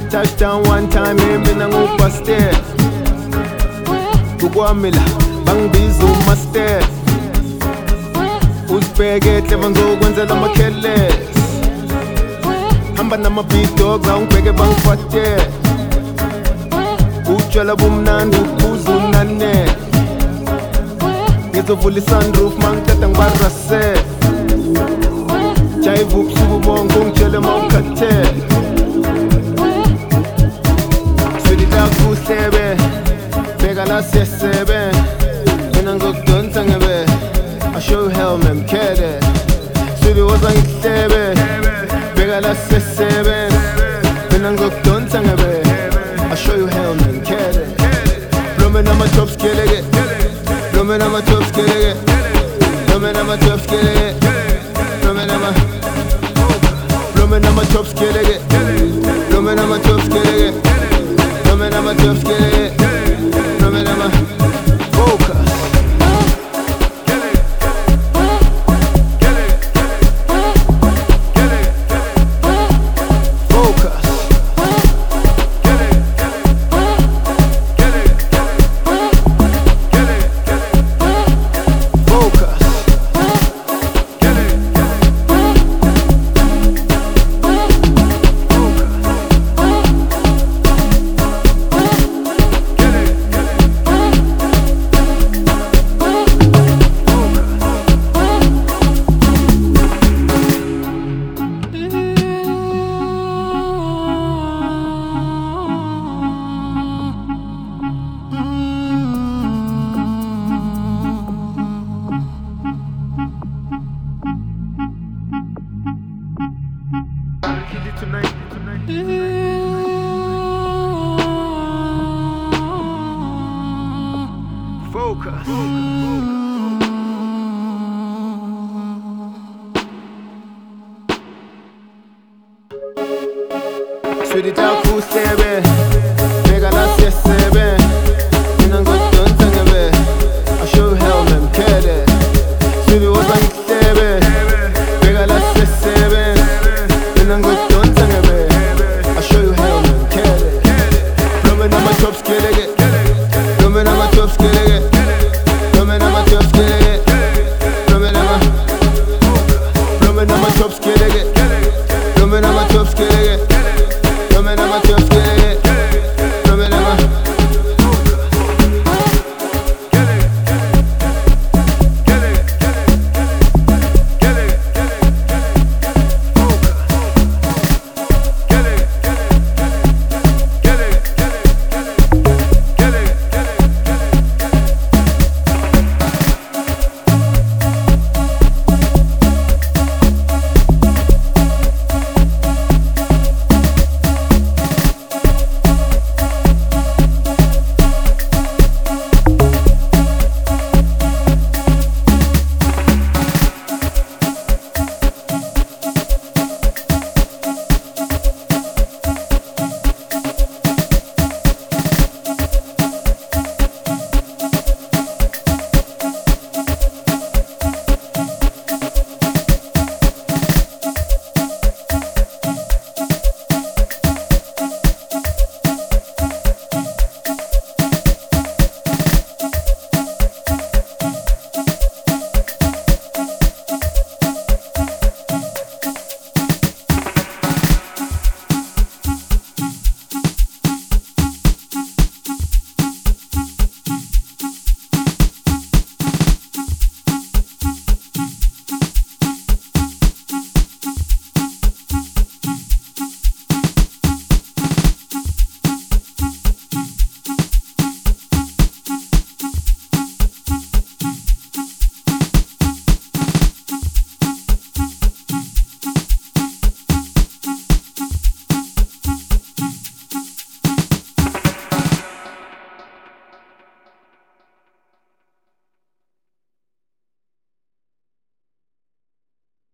touchdown one time mina ngubuster ukwamila bangibiza umaster usibheke clever ngizokwenzela amakheles hamba nama-big dogs awungibheke bangifaste utshwala bumnandi ubuza unane ngizovula i-sunroof mangiceda ngibarase jive ubusuku bonke ungitshele mawukhathele sweetie bheka la siyesebe mina ngizokudonsa ngebe I show you hell memkhele sweetie woza ngihlebe bheka la siyesebe mina ngizokudonsa ngebe I show you hell memkhele Blomen ama-tops keleke Blomen ama-tops keleke Blomen ama-tops keleke Blomen ama-tops keleke Blomen ama-tops keleke Blomen ama-tops keleke Blomen ama-focus Focus. Sweetie, talk who's seven. Bega la siyesebe.